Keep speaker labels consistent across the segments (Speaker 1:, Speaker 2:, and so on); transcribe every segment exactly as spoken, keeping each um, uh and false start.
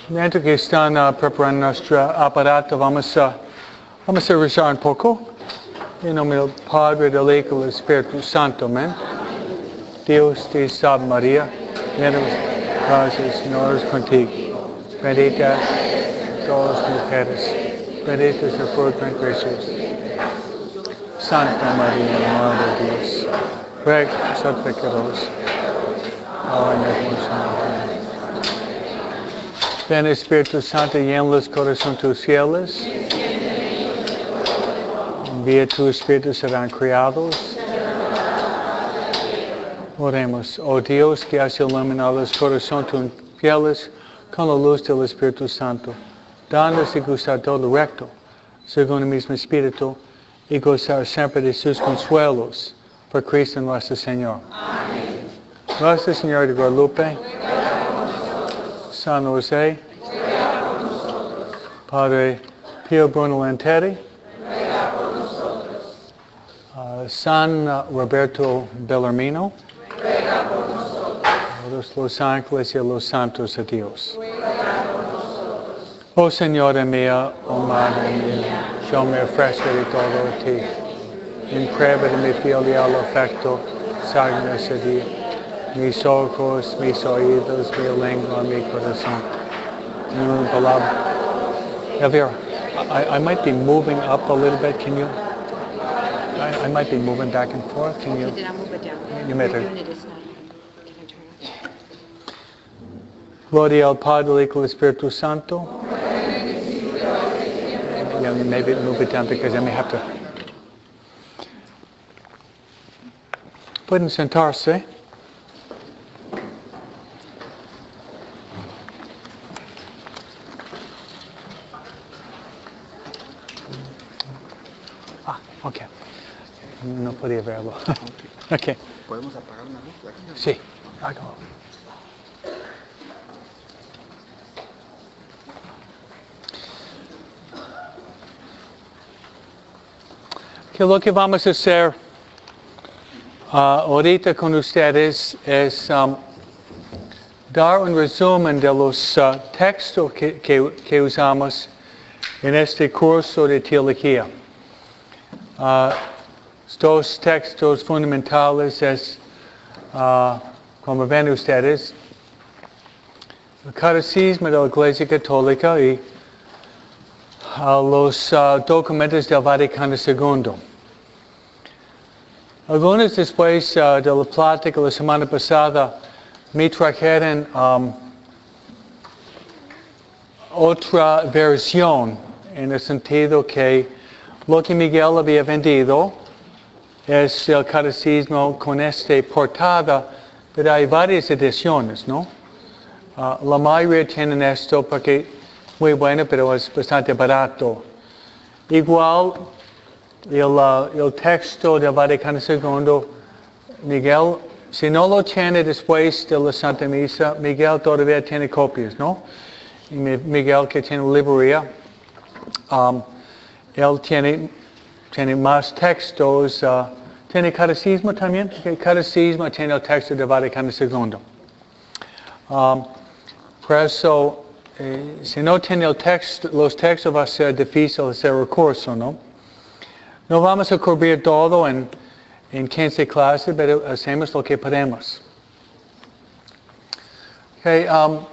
Speaker 1: Mientras que están uh, preparando nuestro aparato, vamos a, vamos a rezar un poco. En nombre del Padre, del Hijo y del Espíritu Santo. Amén. Dios te salve María, llena de gracia, el Señor es contigo. Bendita todas las mujeres, bendito es el fruto de Jesús. Santa María, Madre de Dios, ruega por nosotros pecadores, ahora y en la hora. Ven Espíritu Santo, llena los corazones tus fieles. Envía tu Espíritu, serán criados. Oremos, oh Dios, que has iluminado los corazones tus fieles con la luz del Espíritu Santo. Danos y gustar todo recto, según el mismo Espíritu, y gozar siempre de sus consuelos, por Cristo nuestro Señor. Amén. Nuestra Señora de Guadalupe, San José, Padre Pio Bruno Lanteri, uh, San Roberto Bellarmino, todos los ángeles y los santos de Dios. Oh Señora mía, oh Madre mía, yo me ofrezco de todo a ti. En prueba de mi filial afecto, sácame ese día. Mis ojos, mis oídos, mi lengua, mi corazón. En una palabra. Elvira, I, I might be moving up a little bit. Can you? I, I might be moving back and forth. Can you?
Speaker 2: Did I move it down?
Speaker 1: You made
Speaker 2: We're
Speaker 1: it.
Speaker 2: doing it this night. Can I turn it?
Speaker 1: Gloria al Padre, al Hijo y al Espíritu Santo. Yeah, maybe move it down because I may have to. Pueden sentarse. Ah, ok. No podía verlo. Ok.
Speaker 3: ¿Podemos apagar una luz aquí?
Speaker 1: Sí, hágalo. Que lo que vamos a hacer uh, ahorita con ustedes es um, dar un resumen de los uh, textos que, que, que usamos en este curso de teología. Uh, estos textos fundamentales es, uh, como ven ustedes, el Catecismo de la Iglesia Católica y a los uh, documentos del Vaticano segundo. Algunos después uh, de la plática la semana pasada me trajeron um, otra versión en el sentido que lo que Miguel había vendido es el catecismo con esta portada, pero hay varias ediciones, ¿no? Uh, la mayoría tienen esto porque muy bueno, pero es bastante barato. Igual, el, uh, el texto del Vaticano segundo, Miguel, si no lo tiene después de la Santa Misa, Miguel todavía tiene copias, ¿no? Y Miguel, que tiene librería, um, él tiene, tiene más textos, uh, tiene catecismo también, okay, catecismo tiene el texto del Vaticano segundo. Um, por eso, Eh, si no tiene el texto, los textos va a ser difícil hacer recurso, ¿no? No vamos a cubrir todo en, en quince clases, pero hacemos lo que podemos. Okay, um,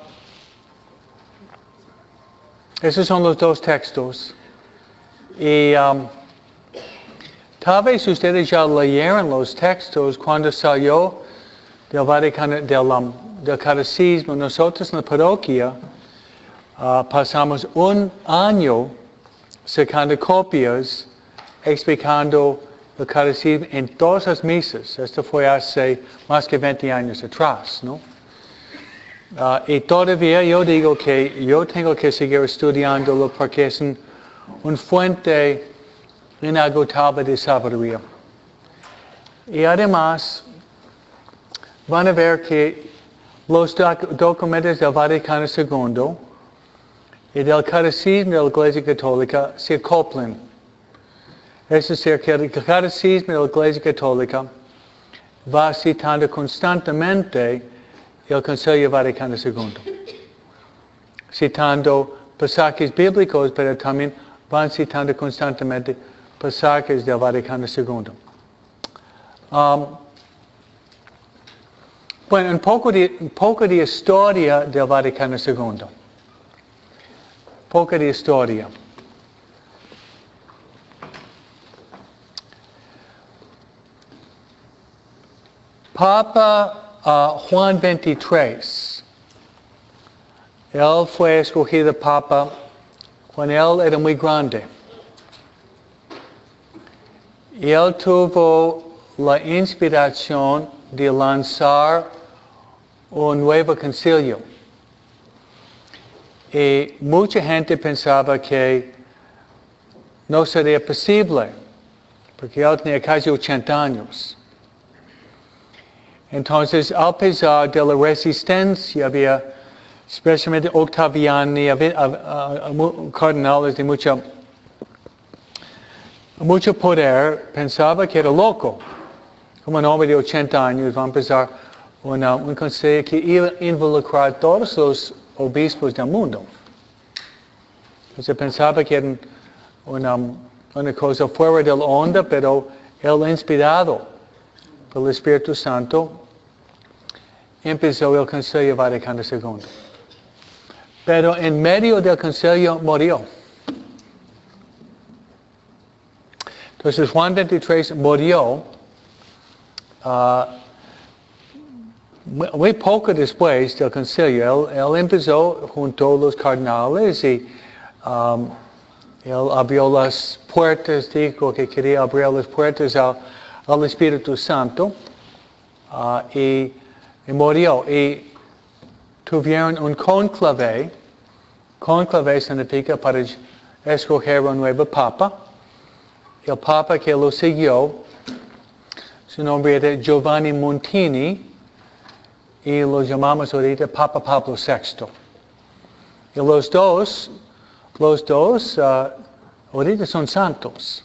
Speaker 1: esos son los dos textos. Y um, tal vez ustedes ya leyeron los textos cuando salió del Vaticano, del, um, del Catecismo. Nosotros en la parroquia Uh, pasamos un año sacando copias, explicando el catecismo en todas las misas. Esto fue hace más que veinte años atrás, ¿no? Uh, y todavía yo digo que yo tengo que seguir estudiándolo porque es un, un fuente inagotable de sabiduría. Y además, van a ver que los doc- documentos del Vaticano segundo y del Catecismo de la Iglesia Católica se acoplan. Es decir, que el Catecismo de la Iglesia Católica va citando constantemente el Concilio Vaticano segundo. citando pasajes bíblicos, pero también van citando constantemente pasajes del Vaticano segundo. Um, bueno, un poco, de, un poco de historia del Vaticano segundo. Poco de historia. Papa uh, Juan veintitrés, él fue escogido Papa cuando él era muy grande. Y él tuvo la inspiración de lanzar un nuevo concilio. Y mucha gente pensaba que no sería posible, porque él tenía casi ochenta años. Entonces, a pesar de la resistencia, había especialmente Octaviani, había, uh, uh, cardenales de mucho, mucho poder, pensaba que era loco. Como un hombre de ochenta años va a empezar una, un consejo que iba a involucrar a todos los obispos del mundo. Entonces pensaba que era una, una cosa fuera de la onda, pero él inspirado por el Espíritu Santo empezó el Concilio Vaticano segundo. Pero en medio del concilio murió. Entonces Juan veintitrés murió uh, muy poco después del concilio. Él, él empezó junto a los cardenales y um, él abrió las puertas, dijo que quería abrir las puertas al, al Espíritu Santo uh, y, y murió. Y tuvieron un conclave. Conclave significa para escoger un nuevo papa. El papa que lo siguió, su nombre era Giovanni Montini, y lo llamamos ahorita Papa Pablo sexto. Y los dos, los dos, uh, ahorita son santos.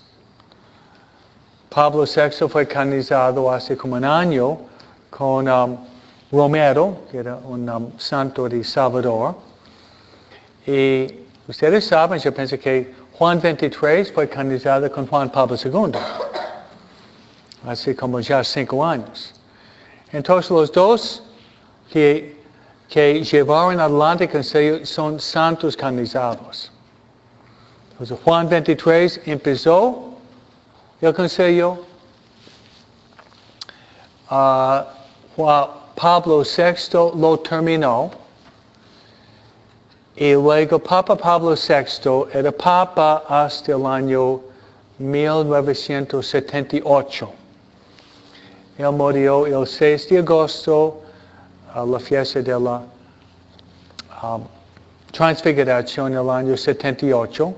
Speaker 1: Pablo sexto fue canonizado hace como un año con um, Romero, que era un um, santo de Salvador. Y ustedes saben, yo pienso que Juan veintitrés fue canonizado con Juan Pablo segundo, hace como ya cinco años. Entonces los dos que, que llevaron adelante el concilio son santos canonizados. Entonces Juan veintitrés empezó el concilio, uh, Juan Pablo sexto lo terminó, y luego Papa Pablo sexto era Papa hasta el año mil novecientos setenta y ocho. Él murió el seis de agosto, a la fiesta de la um, transfiguración en el año setenta y ocho.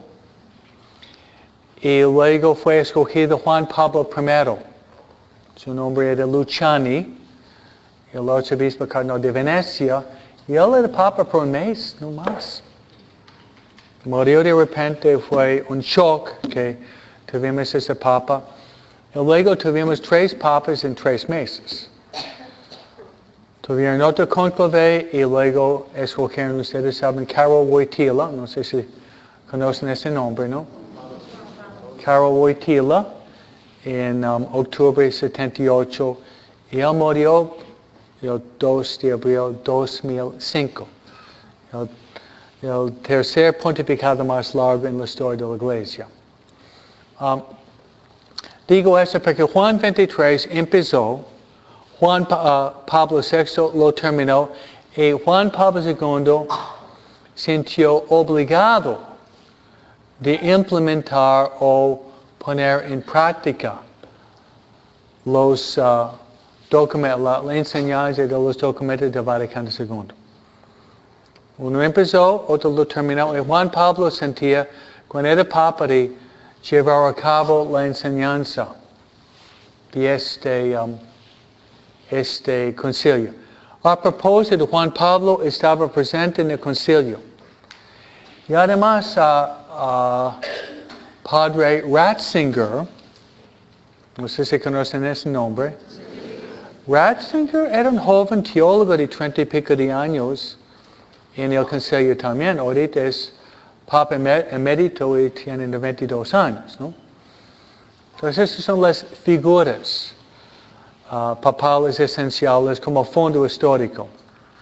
Speaker 1: Y luego fue escogido Juan Pablo primero. Su nombre era Luciani, el arzobispo cardenal de Venecia. Y él era papa por un mes, no más. Murió de repente, fue un shock que tuvimos ese papa. Y luego tuvimos tres papas en tres meses. Tuvieron otro conclave y luego escogieron, ustedes saben, Karol Wojtyla, no sé si conocen ese nombre, ¿no? Karol Wojtyla, en um, octubre de setenta y ocho, y él murió el dos de abril de dos mil cinco. El, el tercer pontificado más largo en la historia de la Iglesia. Um, digo esto porque Juan veintitrés empezó, Juan uh, Pablo sexto lo terminó, y Juan Pablo segundo sintió obligado de implementar o poner en práctica los uh, documentos, la, la enseñanza de los documentos del Vaticano segundo. Uno empezó, otro lo terminó, y Juan Pablo sentía, cuando era papa, de llevar a cabo la enseñanza de este, um, este concilio. A propósito, Juan Pablo estaba presente en el concilio. Y además, uh, uh, Padre Ratzinger, no sé si conocen ese nombre, Ratzinger era un joven teólogo de treinta y pico de años en el concilio también. Ahorita es Papa Emérito y tiene noventa y dos años, ¿no? Entonces esas son las figuras uh, papales esenciales como fondo histórico.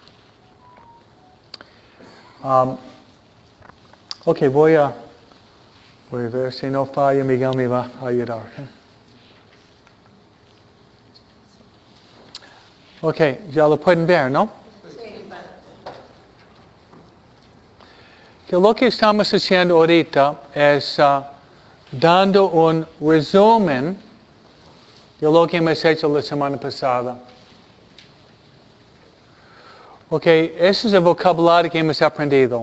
Speaker 1: Um, ok, voy a, voy a ver si no falla, Miguel me va a ayudar. Ok, ya lo pueden ver, ¿no? Que lo que estamos haciendo ahorita es uh, dando un resumen de lo que hemos hecho la semana pasada. Ok, ese es el vocabulario que hemos aprendido.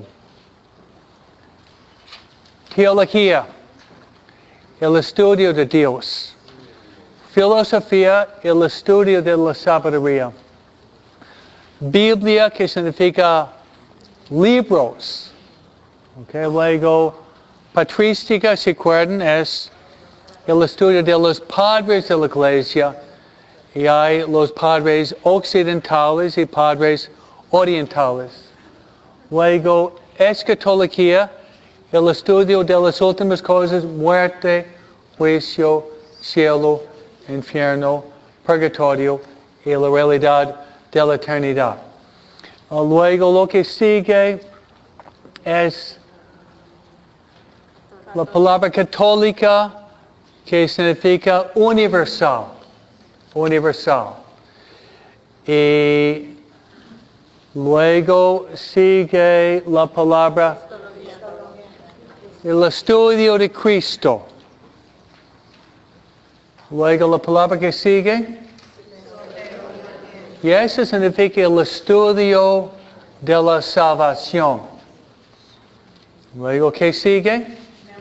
Speaker 1: Teología, el estudio de Dios. Filosofía, el estudio de la sabiduría. Biblia, que significa libros. Okay, luego, patrística, ¿se acuerdan? Es el estudio de los padres de la iglesia. Y hay los padres occidentales y padres orientales. Luego, escatología, el estudio de las últimas cosas, muerte, juicio, cielo, infierno, purgatorio y la realidad de la eternidad. Luego, lo que sigue es la palabra católica, que significa universal. Universal. Y luego sigue la palabra el estudio de Cristo. Luego la palabra que sigue. Y eso significa el estudio de la salvación. Luego, ¿qué sigue?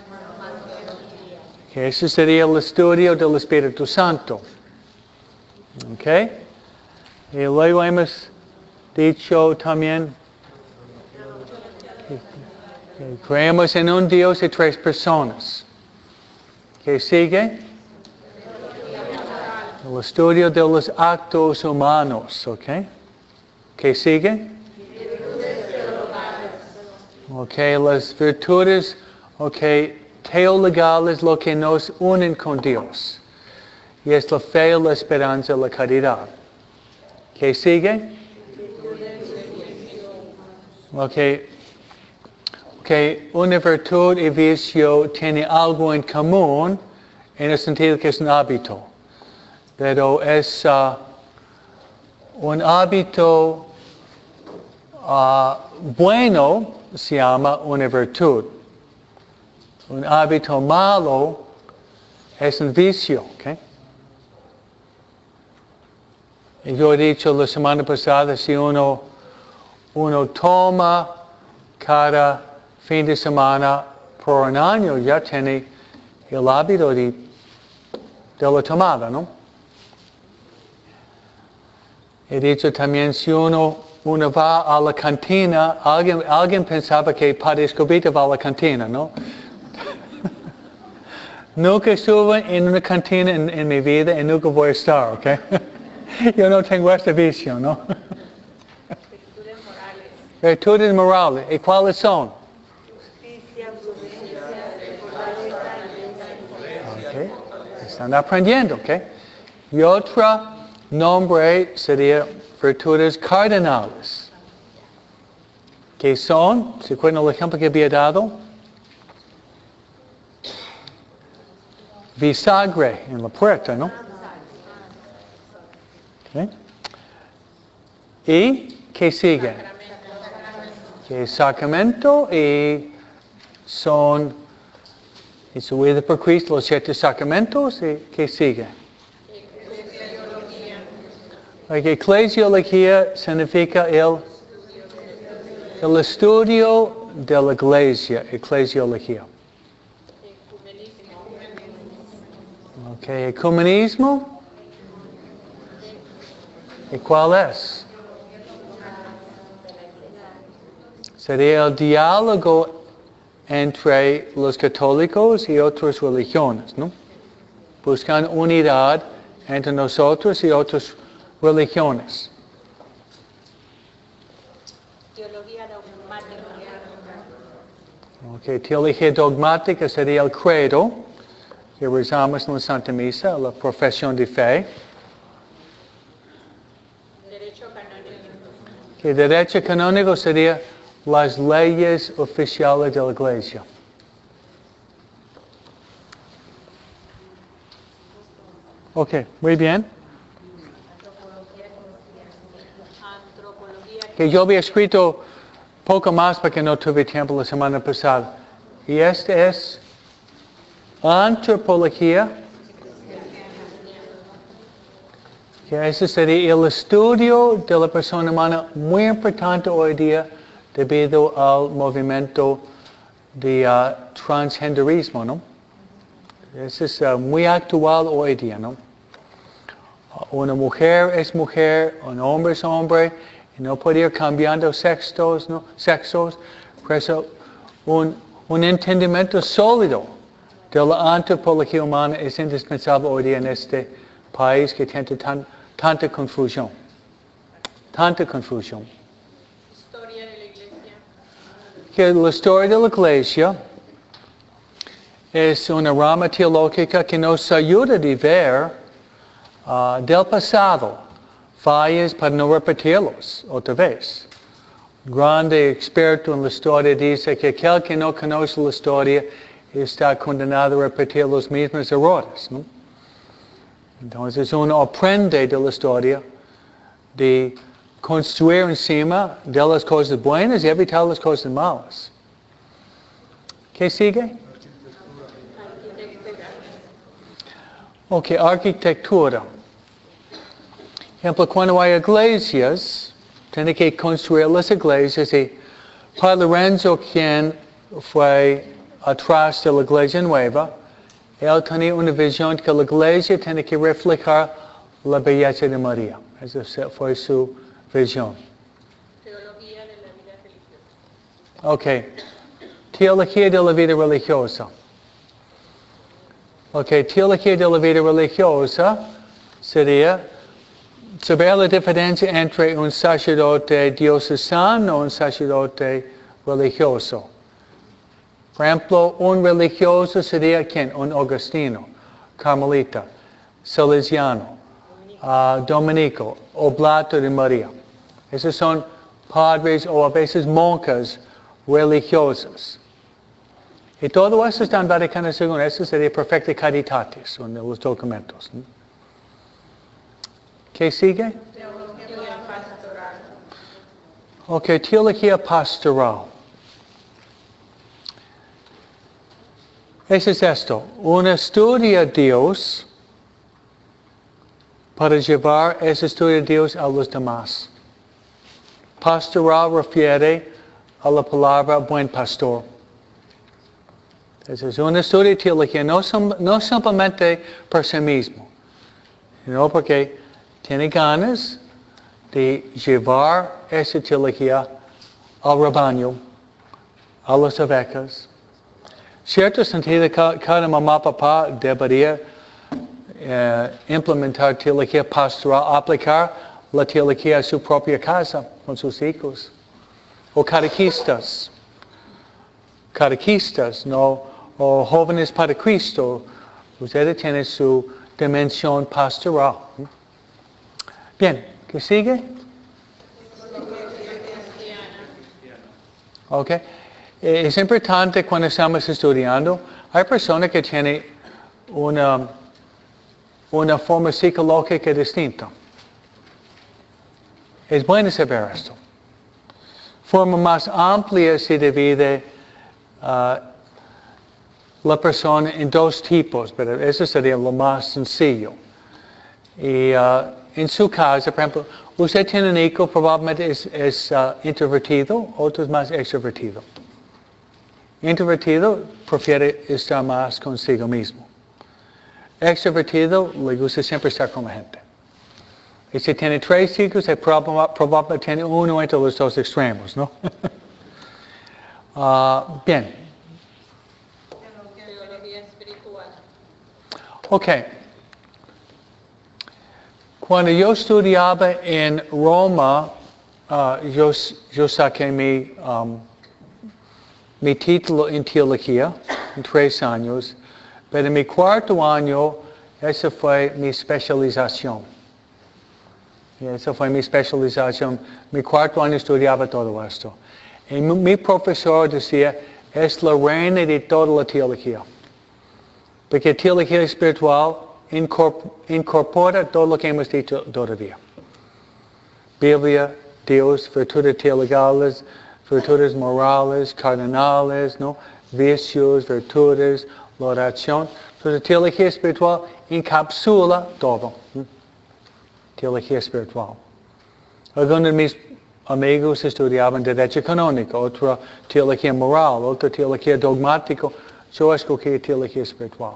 Speaker 1: Que ese sería el estudio del Espíritu Santo. ¿Ok? Y luego hemos dicho también que, que creemos en un Dios y tres personas. ¿Qué sigue? El estudio de los actos humanos. ¿Ok? ¿Qué sigue? Ok, las virtudes, ok, teologales, lo que nos unen con Dios. Y es la fe, la esperanza, la caridad. ¿Qué sigue? Ok, okay, una virtud y vicio tiene algo en común en el sentido que es un hábito. Pero es uh, un hábito uh, bueno, se llama una virtud. Un hábito malo es un vicio. ¿Okay? Y yo he dicho la semana pasada, si uno, uno toma cada fin de semana por un año, ya tiene el hábito de, de la tomada, ¿no? He dicho también, si uno, uno va a la cantina, alguien, alguien pensaba que Padre Escobita va a la cantina, ¿no? Nunca estuve en una cantina en, en mi vida y nunca voy a estar, ¿ok? Yo no tengo este vicio, ¿no?
Speaker 2: Virtudes morales.
Speaker 1: Virtudes morales. ¿Y cuáles son?
Speaker 2: Justicia, prudencia, fortaleza,
Speaker 1: Okay. Están aprendiendo, ¿ok? Y otro nombre sería virtudes cardinales. ¿Qué son? ¿Se acuerdan el ejemplo que había dado? Bisagre en la puerta, ¿no? Okay. ¿Y qué sigue? Que sacramento y son instituidos por Cristo los siete sacramentos. ¿Y qué sigue? Like, eclesiología significa el, el estudio de la iglesia, eclesiología. Ok, ecumenismo. ¿Y cuál es? Sería el diálogo entre los católicos y otras religiones, ¿no? Buscan unidad entre nosotros y otras religiones.
Speaker 2: teología dogmática.
Speaker 1: Okay, teología dogmática sería el credo, que rezamos en la Santa Misa, la profesión de fe.
Speaker 2: Derecho canónico.
Speaker 1: Que derecho canónico sería las leyes oficiales de la Iglesia. Ok, muy bien.
Speaker 2: Antropología.
Speaker 1: Que yo había escrito poco más porque no tuve tiempo la semana pasada. Y este es antropología. Que ese sería el estudio de la persona humana muy importante hoy día debido al movimiento de uh, transgenderismo, ¿no? Eso es uh, muy actual hoy día, ¿no? Una mujer es mujer, un hombre es hombre, y no puede ir cambiando sexos, ¿no? Sexos. Por eso, un, un entendimiento sólido de la antropología humana es indispensable hoy día en este país que tiene tan, tanta confusión. Tanta confusión.
Speaker 2: Historia de la Iglesia.
Speaker 1: Que la historia de la Iglesia es una rama teológica que nos ayuda a ver Uh, del pasado, fallas para no repetirlos otra vez. Grande experto en la historia dice que aquel que no conoce la historia está condenado a repetir los mismos errores, ¿no? Entonces uno aprende de la historia de construir encima de las cosas buenas y evitar las cosas malas. ¿Qué sigue? Ok, arquitectura. Por ejemplo, cuando hay iglesias, tiene que construir las iglesias y para Lorenzo, quien fue atrás de la iglesia nueva, él tenía una visión que la iglesia tiene que reflejar la belleza de María. Esa fue su visión.
Speaker 2: Teología de la vida religiosa.
Speaker 1: Ok, teología de la vida religiosa. Ok, teología de la vida religiosa sería saber la diferencia entre un sacerdote diocesano y un sacerdote religioso. Por ejemplo, un religioso sería ¿quién? Un agustino, carmelita, salesiano, uh, dominico, oblato de María. Esos son padres o a veces monjas religiosas. Y todo eso está en Vaticano segundo. Eso sería perfecta caritatis en los documentos, ¿no? ¿Qué sigue?
Speaker 2: Teología pastoral.
Speaker 1: Ok, teología pastoral. Eso es esto. Uno estudia a Dios para llevar ese estudio de Dios a los demás. Pastoral refiere a la palabra buen pastor. Entonces, un estudio de teología no, no simplemente por sí mismo, sino porque tiene ganas de llevar esa teología al rebaño, a las ovejas. Cierto sentido, cada mamá papá debería eh, implementar teología pastoral, aplicar la teología a su propia casa con sus hijos. O catequistas. Catequistas, no, o jóvenes para Cristo. Ustedes tienen su dimensión pastoral. Bien, ¿qué sigue? Ok. Es importante cuando estamos estudiando, hay personas que tienen una, una forma psicológica distinta. Es bueno saber esto. Forma más amplia se divide uh, la persona en dos tipos, pero eso sería lo más sencillo. Y uh, en su caso, por ejemplo, usted tiene un hijo, probablemente es, es uh, introvertido, otro es más extrovertido. Introvertido prefiere estar más consigo mismo. Extrovertido le gusta siempre estar con la gente. Y si tiene tres hijos, probablemente tiene uno entre los dos extremos, ¿no? uh, bien.
Speaker 2: Teología espiritual.
Speaker 1: Ok. Cuando yo estudiaba en Roma, uh, yo, yo saqué mi, um, mi título en teología, en tres años, pero en mi cuarto año, esa fue mi especialización. Y esa fue mi especialización. Mi cuarto año estudiaba todo esto. Y mi, mi profesor decía, es la reina de toda la teología. Porque teología espiritual incorpora todo lo que hemos dicho todavía. Biblia, Dios, virtudes teologales, virtudes morales, cardinales, ¿no? Vicios, virtudes, la oración. Entonces, teología espiritual encapsula todo. ¿no? Teología espiritual. Algunos de mis amigos estudiaban derecho canónico, otra teología moral, otra teología dogmática. Yo escogí teología espiritual.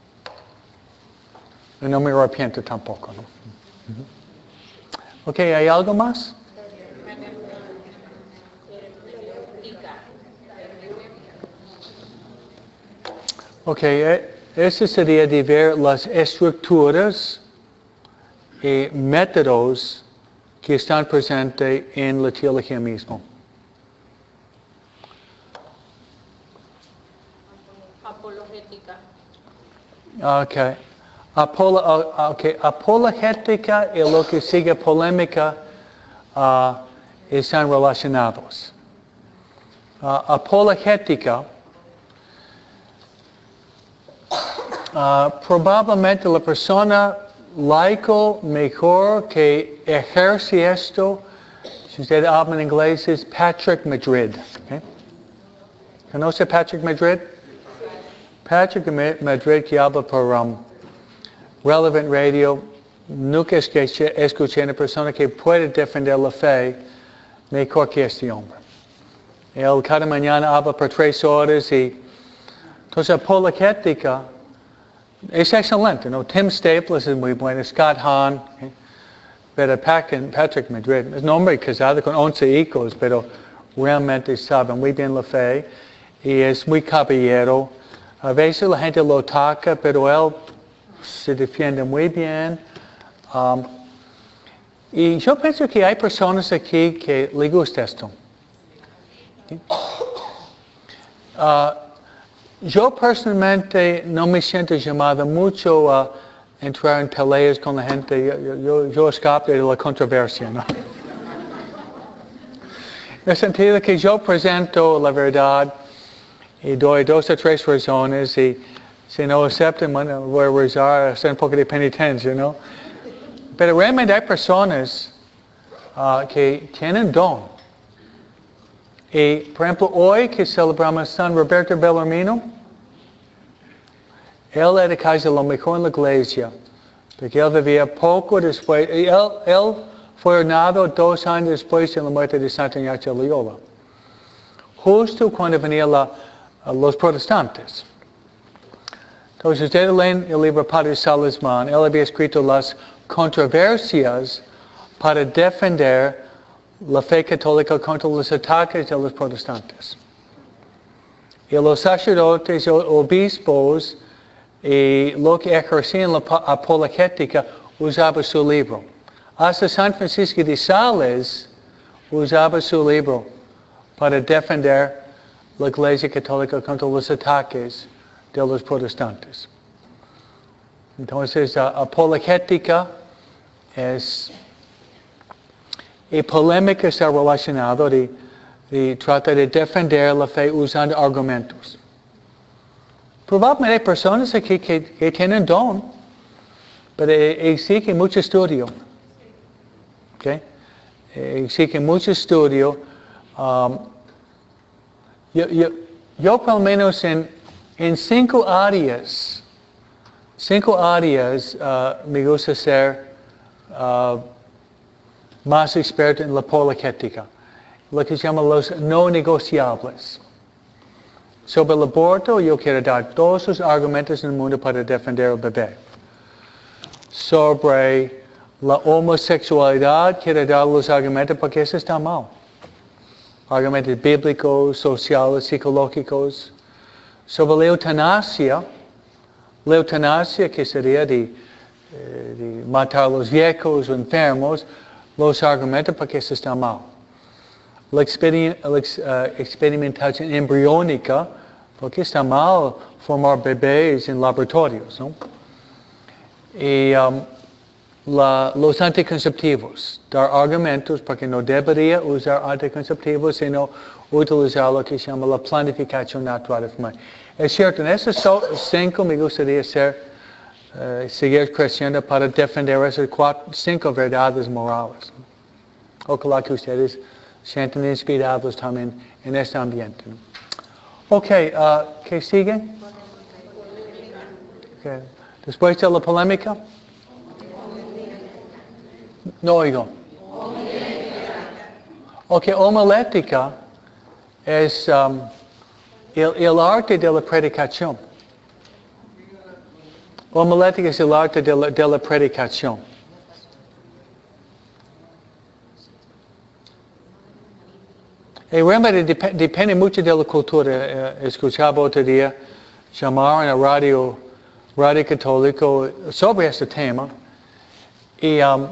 Speaker 1: Y no me arrepiento tampoco. ¿no? Uh-huh. Ok, ¿hay algo más? Ok, eso sería de ver las estructuras y métodos que están presentes en la teología misma.
Speaker 2: Apologética.
Speaker 1: Ok. Apolo, okay. Apologética y lo que sigue polémica uh, están relacionados. Uh, apologética, uh, probablemente la persona laico mejor que ejerce esto, si usted habla en inglés, es Patrick Madrid. Okay. ¿Conoce Patrick Madrid? Patrick Madrid que habla por um, Relevant Radio, nunca escuché, escuché una persona que puede defender la fe mejor que este hombre. Él cada mañana habla por tres horas y entonces apologética es excelente, ¿no? Tim Staples es muy bueno, Scott Hahn, ¿eh? Pero Patrick Madrid es un hombre casado con once hijos, pero realmente sabe muy bien la fe y es muy caballero. A veces la gente lo ataca, pero él se defiende muy bien. Um, y yo pienso que hay personas aquí que les gusta esto. ¿Sí? Uh, yo personalmente no me siento llamado mucho a entrar en peleas con la gente. Yo, yo, yo escapo de la controversia, ¿no? En el sentido que yo presento la verdad y doy dos o tres razones y si no aceptan, bueno, voy a rezar, hacer un poco de penitencia, ¿no? Pero realmente hay personas uh, que tienen don. Y, por ejemplo, hoy que celebramos San Roberto Bellarmino, él era casi lo mejor en la iglesia, porque él vivía poco después, y él, él fue ordenado dos años después de la muerte de Santa Ignacia de Loyola. Justo cuando venían la, los protestantes. Entonces, ustedes leen el libro Padre Salesman, él había escrito las controversias para defender la fe católica contra los ataques de los protestantes. Y los sacerdotes, obispos, y lo que ejercían la apologética usaba su libro. Hasta San Francisco de Sales usaba su libro para defender la Iglesia Católica contra los ataques de los protestantes. Entonces, uh, apologética es, y polémica está relacionado de, de tratar de defender la fe usando argumentos. Probablemente hay personas aquí que, que tienen don, pero exigen mucho estudio. ¿Okay? Exigen mucho estudio. Um, yo, yo, yo por lo menos en En cinco áreas, cinco áreas uh, me gusta ser uh, más experto en la apologética, lo que se llama los no negociables. Sobre el aborto, yo quiero dar todos los argumentos en el mundo para defender al bebé. Sobre la homosexualidad, quiero dar los argumentos porque eso está mal. Argumentos bíblicos, sociales, psicológicos. Sobre la eutanasia, la eutanasia que sería de, de matar a los viejos o enfermos, los argumentos porque eso está mal. la, experi- la ex- uh, experimentación embriónica, porque está mal formar bebés en laboratorios, ¿no? Y um, la, los anticonceptivos, dar argumentos porque no debería usar anticonceptivos, sino utilizar lo que se llama la planificación natural de familia. Es cierto, en esos so- cinco me gustaría ser, uh, seguir creciendo para defender esas cuatro, cinco verdades morales. ¿No? Ojalá que ustedes sienten inspirados también en este ambiente. ¿No? Ok, uh, ¿qué sigue? Okay. Después de la polémica. No oigo. Ok, homilética es um, el, el arte de la predicación. Homilética es el arte de la, de la predicación. Y realmente dep- depende mucho de la cultura. Eh, escuchaba otro día llamar en la radio, radio católico sobre este tema. Y um,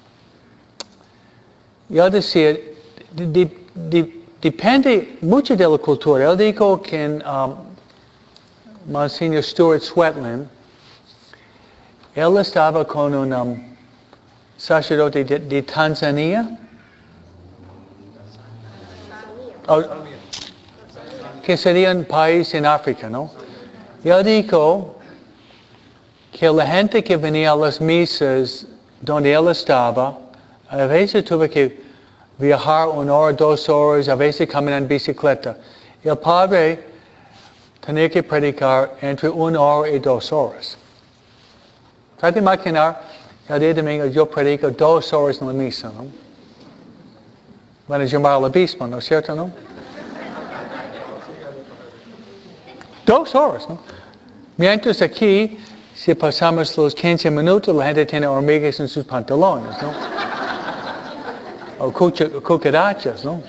Speaker 1: yo decía, de, de, de, depende mucho de la cultura. Él dijo que um, Monsignor Stuart Sweatland, él estaba con un um, sacerdote de, de Tanzania, oh, que sería un país en África, ¿no? Y él dijo que la gente que venía a las misas donde él estaba, a veces tuvo que viajar una hora, dos horas, a veces caminar en bicicleta. El padre tenía que predicar entre una hora y dos horas. Trata de imaginar, el día de domingo yo predico dos horas en la misa, ¿no? Van a llamar al obispo, ¿no es cierto, no? Dos horas, ¿no? Mientras aquí, si pasamos los quince minutos, la gente tiene hormigas en sus pantalones, ¿no? O cucha- cucarachas, ¿no?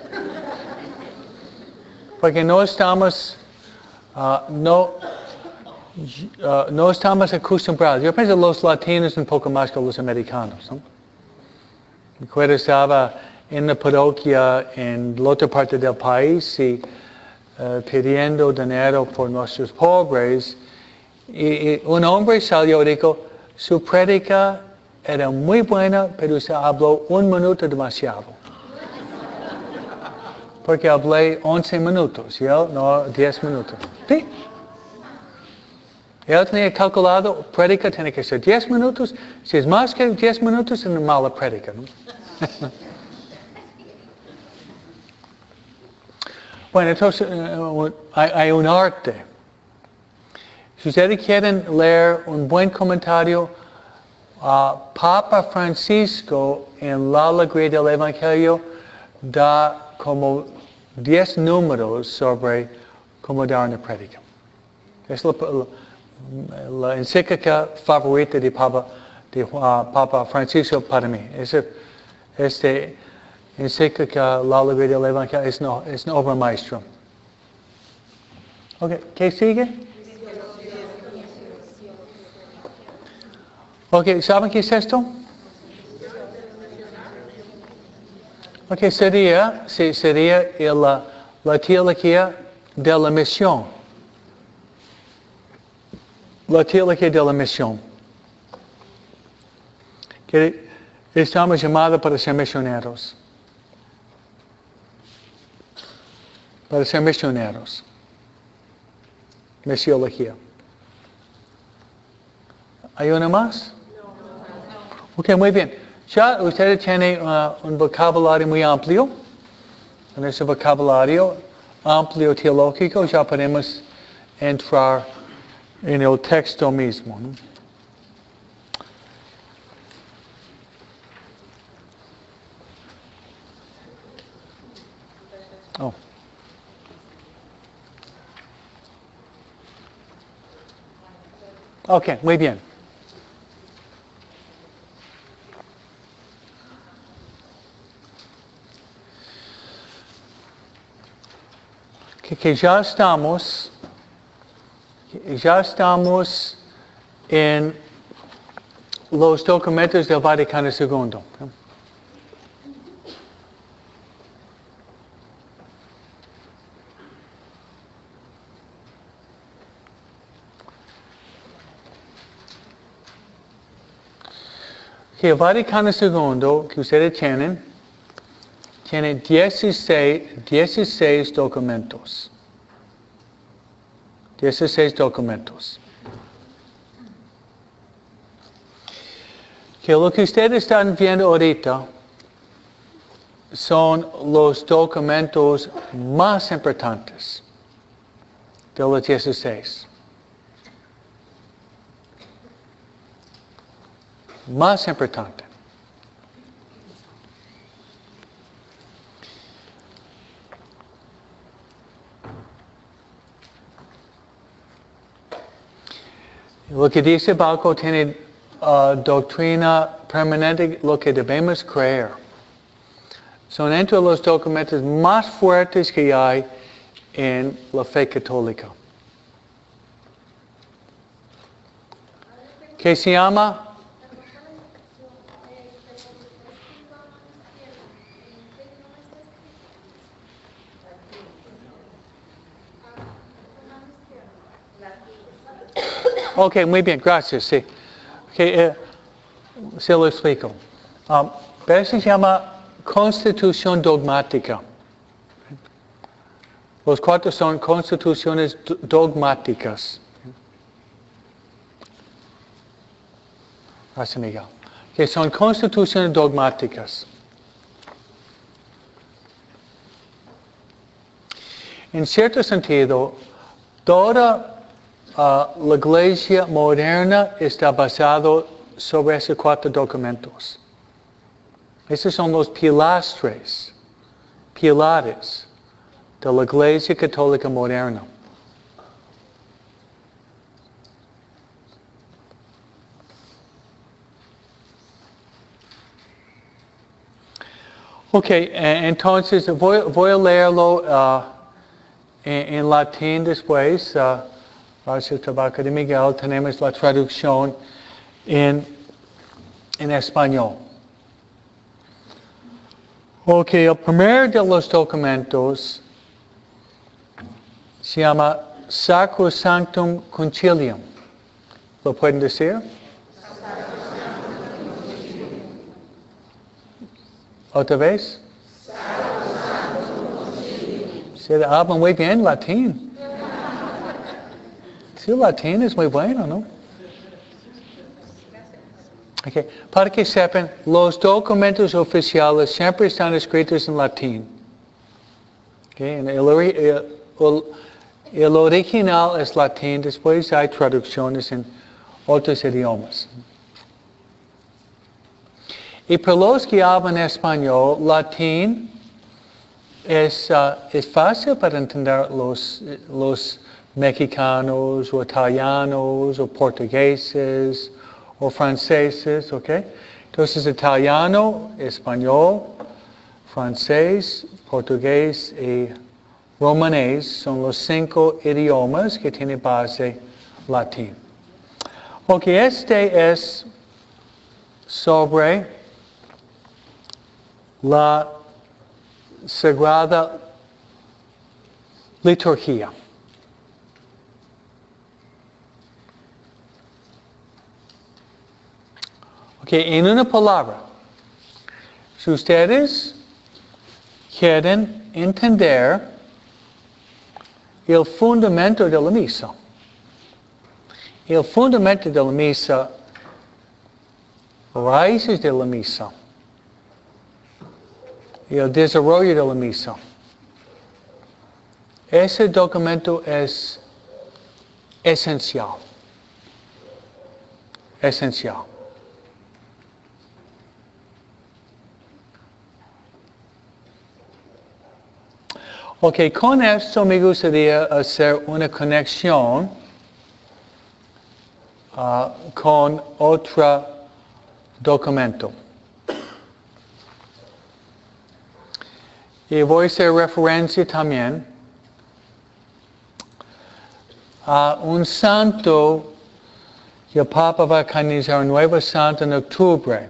Speaker 1: Porque no estamos, uh, no, uh, no estamos acostumbrados. Yo pienso que los latinos un poco más que los americanos, ¿no? Recuerdo estaba en la parroquia en la otra parte del país y uh, pidiendo dinero por nuestros pobres. Y, y un hombre salió y dijo, su prédica era muy buena, pero se habló un minuto demasiado. Porque hablé once minutos, y él no diez minutos. Sí. Él tenía calculado, prédica tiene que ser diez minutos. Si es más que diez minutos, es una mala prédica, ¿no? Bueno, entonces uh, hay, hay un arte. Si ustedes quieren leer un buen comentario, uh, Papa Francisco en La Alegría del Evangelio da como diez números sobre cómo dar una prédica. Es la, la, la encíclica favorita de Papa, de, uh, Papa Francisco para mí. Ese, este encíclica La Alegría del Evangelio es, no, es una obra maestra. Okay, ¿qué sigue? Ok, ¿saben qué es esto? Ok, sería, sí, sería el, la, la teología de la misión. La teología de la misión. Que estamos llamados para ser misioneros. Para ser misioneros. Misiología. ¿Hay una más? Ok, muy bien. Ya ustedes tienen uh, un vocabulario muy amplio. En ese vocabulario amplio teológico ya podemos entrar en el texto mismo, ¿no? Oh. Ok, muy bien. Que, que ya estamos, que ya estamos en los documentos del Vaticano segundo. ¿No? que el Vaticano segundo, que ustedes tienen, tiene dieciséis, dieciséis documentos. dieciséis documentos. Que lo que ustedes están viendo ahorita son los documentos más importantes de los dieciséis. Más importante. Lo que dice Balco tiene uh, doctrina permanente, lo que debemos creer. Son entre los documentos más fuertes que hay en la fe católica. ¿Qué se llama? Ok, muy bien, gracias, sí. Okay, eh, se lo explico. Um, pero se llama Constitución Dogmática. Los cuatro son constituciones dogmáticas. Gracias, Miguel. Que son constituciones dogmáticas. En cierto sentido, toda uh, la iglesia moderna está basada sobre esos cuatro documentos. Esos son los pilastres, pilares de la iglesia católica moderna. Ok, entonces voy, voy a leerlo uh, en, en latín después. Uh, gracias al trabajo de Miguel, tenemos la traducción en, en español. Ok, el primer de los documentos se llama Sacrosanctum Concilium. ¿Lo pueden decir? ¿Otra vez? Se habla muy bien latín. Sí, latín es muy bueno, ¿no? Okay. Para que sepan, los documentos oficiales siempre están escritos en latín. Okay. El, el, el, el original es latín, después hay traducciones en otros idiomas. Y para los que hablan español, latín es, uh, es fácil para entender los, los mexicanos o italianos o portugueses o franceses, ¿ok? Entonces, italiano, español, francés, portugués y romanés son los cinco idiomas que tienen base latín. Ok, este es sobre la Sagrada Liturgia. Ok, en una palabra, si ustedes quieren entender el fundamento de la misa, el fundamento de la misa, raíces de la misa, y el desarrollo de la misa. Ese documento es esencial. Esencial. Ok, con esto me gustaría hacer una conexión uh, con otro documento. Y voy a hacer referencia también a un santo que el Papa va a canonizar, un nuevo santo en octubre.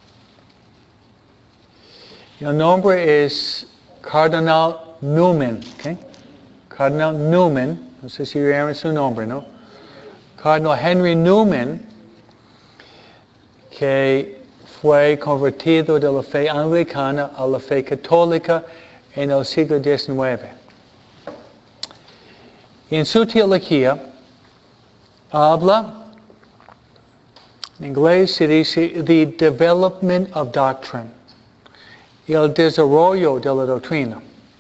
Speaker 1: El nombre es Cardenal Newman, ¿okay? Cardenal Newman, no sé si vieron su nombre, ¿no? Cardenal Henry Newman, que fue convertido de la fe anglicana a la fe católica en el siglo diecinueve. En su teología habla, en inglés se dice, the development of doctrine, el desarrollo de la doctrina.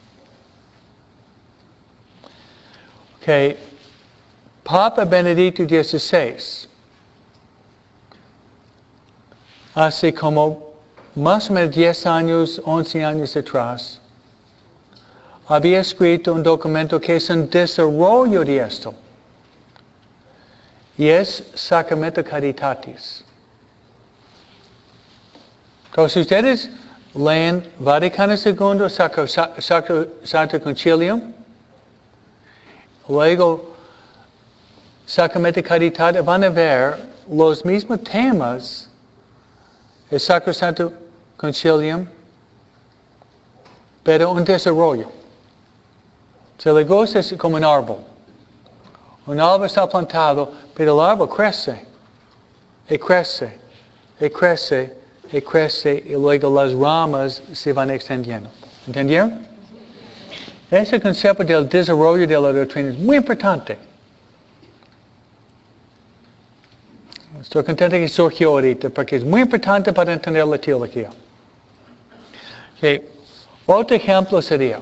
Speaker 1: Okay. Papa Benedicto dieciséis, hace como más o menos diez años, once años atrás, había escrito un documento que es un desarrollo de esto. Y es Sacramento Caritatis. Entonces ustedes leen Vaticano segundo, Sacro, Sacro, Santo Concilium, luego Sacramento Caritatis, van a ver los mismos temas del Sacro Santo Concilium, pero un desarrollo. Se le goza es como un árbol. Un árbol está plantado, pero el árbol crece, y crece, y crece, y crece, y luego las ramas se van extendiendo. ¿Entendieron? Ese concepto del desarrollo de la doctrina es muy importante. Estoy contento que surgió ahorita, porque es muy importante para entender la teología. Okay. Otro ejemplo sería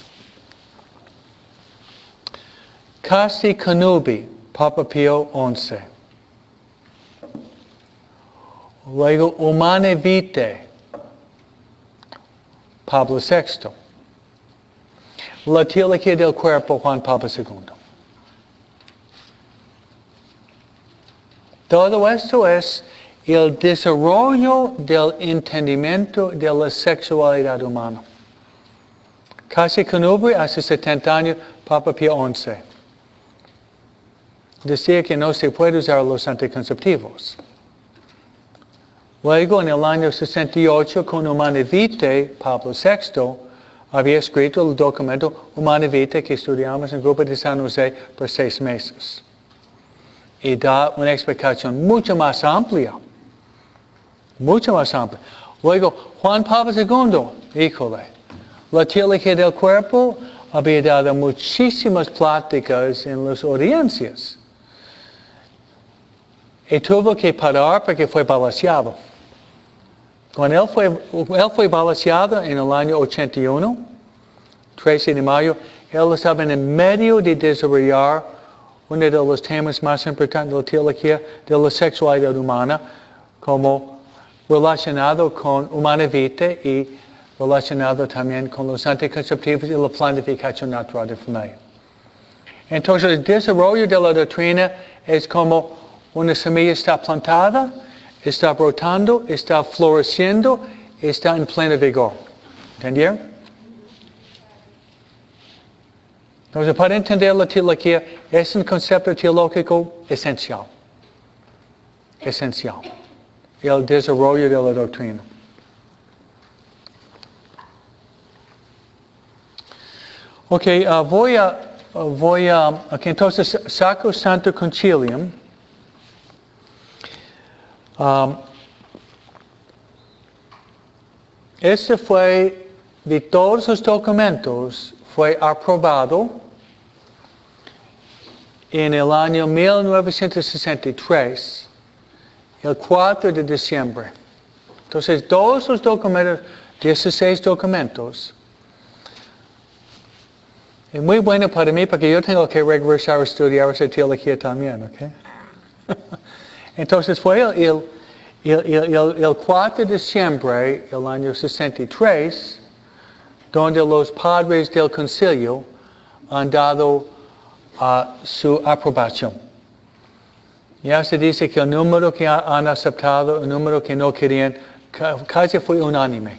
Speaker 1: Casti Connubii, Papa Pío once. Luego Humanae Vitae, Pablo sexto. La teología del cuerpo, Juan Pablo segundo. Todo esto es el desarrollo del entendimiento de la sexualidad humana. Casti Connubii, hace setenta años, Papa Pío once. Decía que no se puede usar los anticonceptivos. Luego, en el año sesenta y ocho, con Humanae Vitae, Pablo sexto había escrito el documento Humanae Vitae que estudiamos en el grupo de San José por seis meses. Y da una explicación mucho más amplia. Mucho más amplia. Luego, Juan Pablo segundo, híjole, la teología del cuerpo había dado muchísimas pláticas en las audiencias. Y tuvo que parar porque fue balaseado. Cuando él fue, él fue balaseado en el año ochenta y uno, trece de mayo, él estaba en el medio de desarrollar uno de los temas más importantes de la teología de la sexualidad humana, como relacionado con Humanae Vitae y relacionado también con los anticonceptivos y la planificación natural de familia. Entonces, el desarrollo de la doctrina es como una semilla está plantada, está brotando, está floreciendo, está en pleno vigor. ¿Entendieron? Entonces, para entender la teología, es un concepto teológico esencial. Esencial. El desarrollo de la doctrina. Ok, uh, voy a, uh, voy a, okay, entonces, Sacro Santo Concilium. Um, este fue, de todos los documentos, fue aprobado en el año mil novecientos sesenta y tres, el cuatro de diciembre. Entonces, todos los documentos, dieciséis documentos, es muy bueno para mí porque yo tengo que regresar a estudiar esa teología también, ¿ok? Entonces fue el, el, el, el, el cuatro de diciembre del año sesenta y tres, donde los padres del concilio han dado uh, su aprobación. Ya se dice que el número que han aceptado, el número que no querían, casi fue unánime.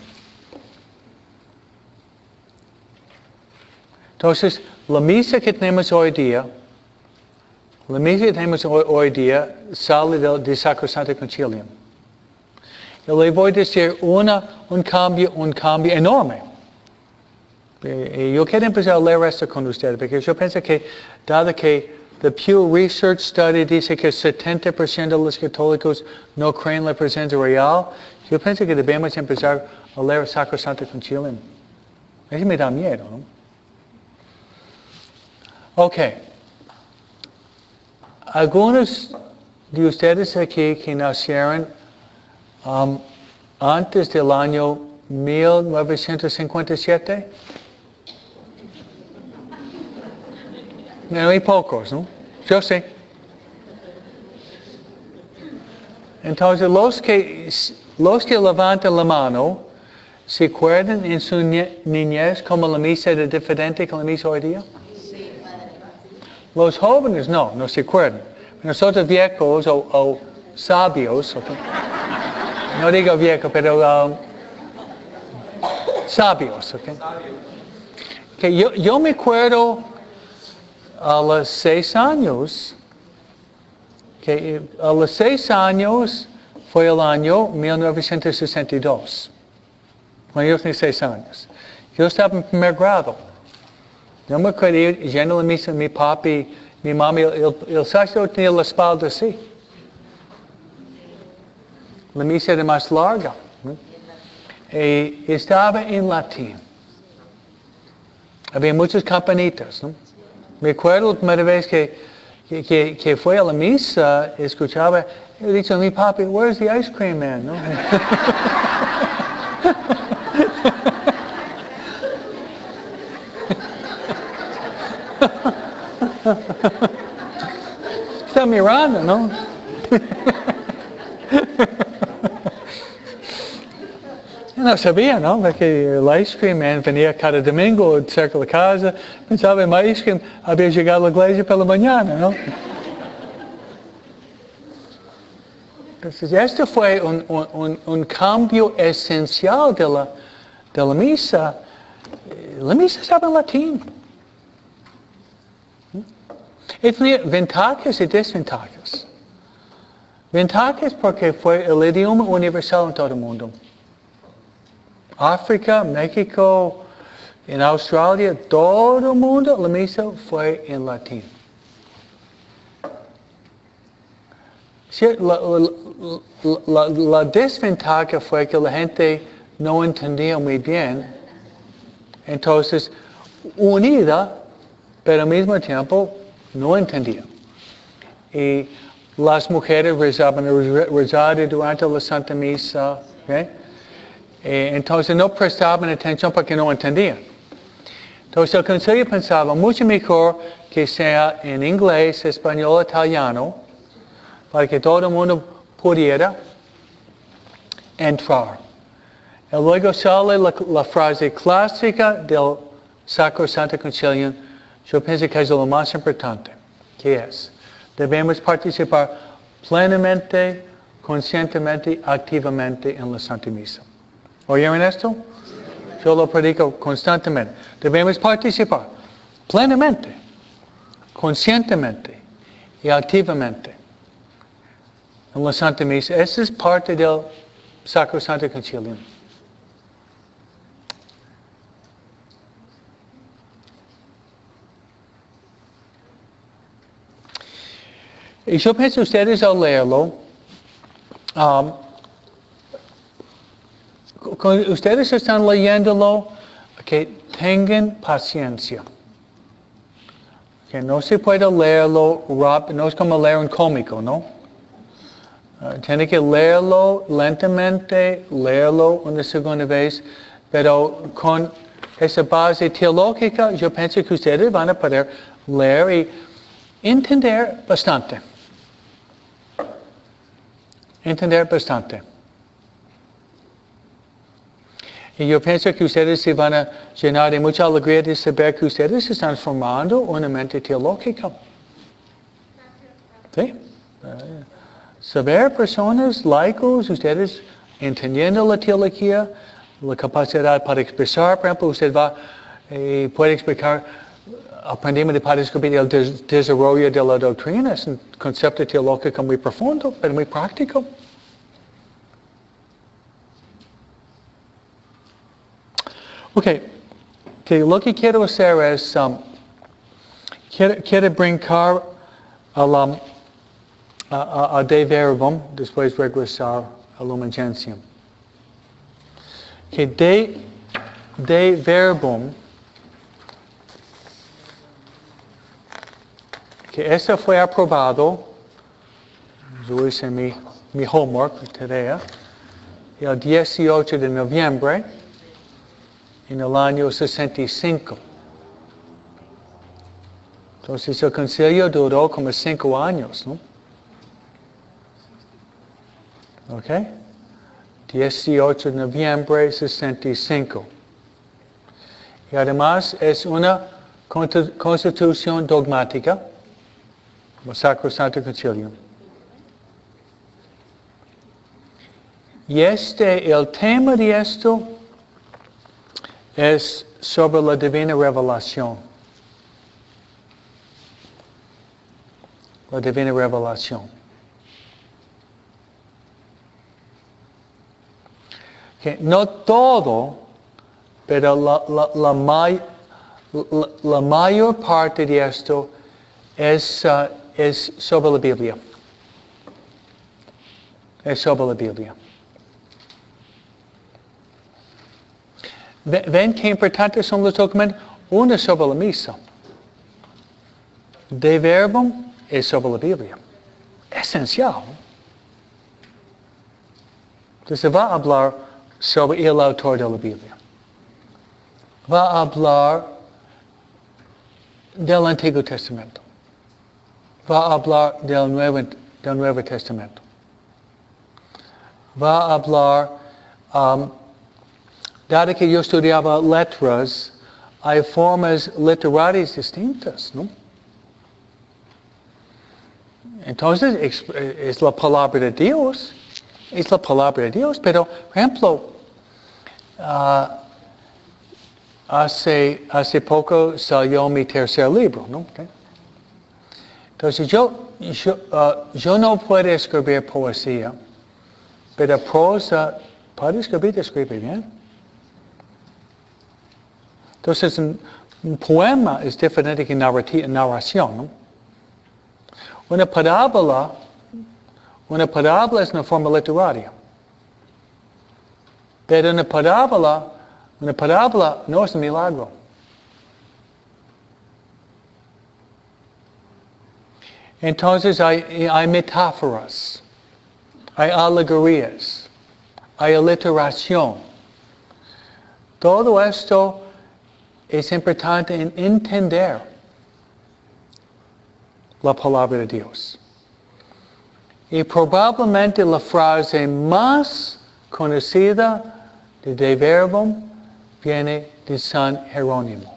Speaker 1: Entonces, la misa que tenemos hoy día, la misa que tenemos hoy, hoy día sale del de Sacro Santo Concilium. Y le voy a decir una, un cambio, un cambio enorme. Y yo quiero empezar a leer esto con ustedes, porque yo pienso que, dado que The Pew Research Study dice que setenta por ciento de los católicos no creen la presencia real. Yo pienso que debemos empezar a leer Sacrosanto Concilium. Eso me da miedo, ¿no? Ok. Algunos de ustedes aquí que nacieron um, antes del año mil novecientos cincuenta y siete. No hay pocos, ¿no? Yo sé. Entonces, los que, los que levantan la mano, ¿se acuerdan en su niñez cómo la misa era diferente que la misa hoy día? Sí. Los jóvenes no, no se acuerdan. Nosotros viejos o, o sabios, okay. No digo viejo, pero um, sabios, ¿ok? Okay, yo, yo me acuerdo a los seis años, que a los seis años fue el año mil novecientos sesenta y dos. Cuando yo tenía seis años. Yo estaba en primer grado. Yo me acuerdo ir yendo a la misa, mi papi, mi mami, el, el sacerdote tenía la espalda así. La misa era más larga. ¿No? Y estaba en latín. Había muchas campanitas, ¿no? Me acuerdo la primera vez que, que, que, que fue a la misa, escuchaba, he dicho a mi papi, where's the ice cream man? ¿No? Está mirando, ¿no? No sabía, ¿no? Que el ice cream man venía cada domingo cerca de la casa. Pensaba en mi ice cream, había llegado a la iglesia por la mañana, ¿no? Entonces, esto fue un, un, un cambio esencial de la, de la misa. La misa estaba en latín. Y tenía ventajas y desventajas. Ventajas porque fue el idioma universal en todo el mundo. África, México, en Australia, todo el mundo, la misa fue en latín. La, la, la, la desventaja fue que la gente no entendía muy bien. Entonces, unida, pero al mismo tiempo no entendía. Y las mujeres rezaban, rezaban durante la Santa Misa, ¿okay? Eh, entonces no prestaban atención porque no entendían. Entonces el concilio pensaba mucho mejor que sea en inglés, español, italiano, para que todo el mundo pudiera entrar. Y luego sale la, la frase clásica del Sacrosanto Concilium. Yo pienso que es lo más importante, que es, debemos participar plenamente, conscientemente, activamente en la Santa Misa. ¿Oyeron esto? Yo lo predico constantemente. Debemos participar plenamente, conscientemente y activamente en la Santa Misa. Esa es parte del Sacrosanto Concilium. Y yo pienso ustedes al leerlo, um, cuando ustedes están leyéndolo, que tengan paciencia. Que no se puede leerlo rápido, no es como leer un cómico, ¿no? Uh, tiene que leerlo lentamente, leerlo una segunda vez, pero con esa base teológica, yo pienso que ustedes van a poder leer y entender bastante. Entender bastante. Y yo pienso que ustedes se van a llenar de mucha alegría de saber que ustedes están formando una mente teológica. ¿Sí? Uh, saber personas, laicos, ustedes entendiendo la teología, la capacidad para expresar, por ejemplo, usted va, eh, puede explicar, aprendemos de Padre Escobar el des desarrollo de la doctrina, es un concepto teológico muy profundo, pero muy práctico. Ok, okay, lo que quiero hacer es, um, quiero, quiero brincar a, la, a, a, a De Verbum, después regresar a Lumen Gentium. Que de, de Verbum, que ese fue aprobado, yo hice mi, mi homework, tarea, el dieciocho de noviembre en el año sesenta y cinco. Entonces el concilio duró como cinco años, ¿no? ¿Ok? dieciocho de noviembre sesenta y cinco. Y además es una constitución dogmática, el Sacrosanto Concilio. Y este, el tema de esto es sobre la divina revelación. La divina revelación. Que no todo, pero la, la, la, may, la, la mayor parte de esto es, uh, es sobre la Biblia. Es sobre la Biblia. Ven que importantes son los documentos. Uno es sobre la misa. De Verbum es sobre la Biblia. Esencial. Entonces va a hablar sobre el autor de la Biblia. Va a hablar del Antiguo Testamento. Va a hablar del Nuevo, del Nuevo Testamento. Va a hablar, um, dado que yo estudiaba letras, hay formas literarias distintas, ¿no? Entonces, es, es la palabra de Dios, es la palabra de Dios, pero, por ejemplo, uh, hace, hace poco salió mi tercer libro, ¿no? Okay. Entonces, yo, yo, uh, yo no puedo escribir poesía, pero prosa, puedo escribir, escribir bien. Entonces, un, un poema es diferente que narración, ¿no? Una parábola, una parábola es una forma literaria. Pero una parábola, una parábola no es un milagro. Entonces hay, hay metáforas, hay alegorías, hay aliteración. Todo esto es importante en entender la palabra de Dios. Y probablemente la frase más conocida de De Verbum viene de San Jerónimo.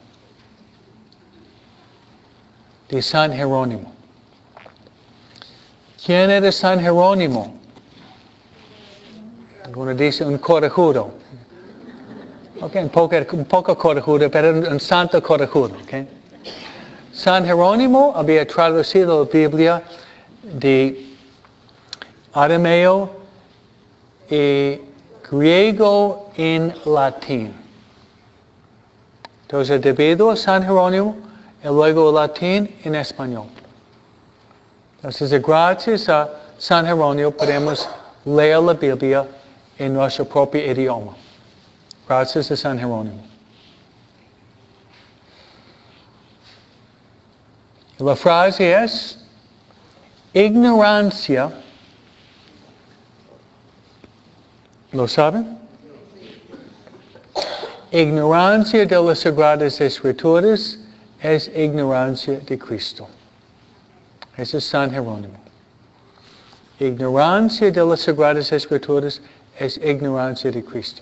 Speaker 1: De San Jerónimo. ¿Quién era San Jerónimo? Algunos dicen un corajudo. Okay, un poco, un poco corajudo, pero un, un santo corajudo. Okay? San Jerónimo había traducido la Biblia de arameo y griego en latín. Entonces, debido a San Jerónimo, y luego el latín en español. Entonces, gracias a San Jerónimo podemos leer la Biblia en nuestro propio idioma. Gracias a San Jerónimo. La frase es, ignorancia, ¿lo saben? Ignorancia de las Sagradas Escrituras es ignorancia de Cristo. Ese es San Jerónimo. Ignorancia de las Sagradas Escrituras es ignorancia de Cristo.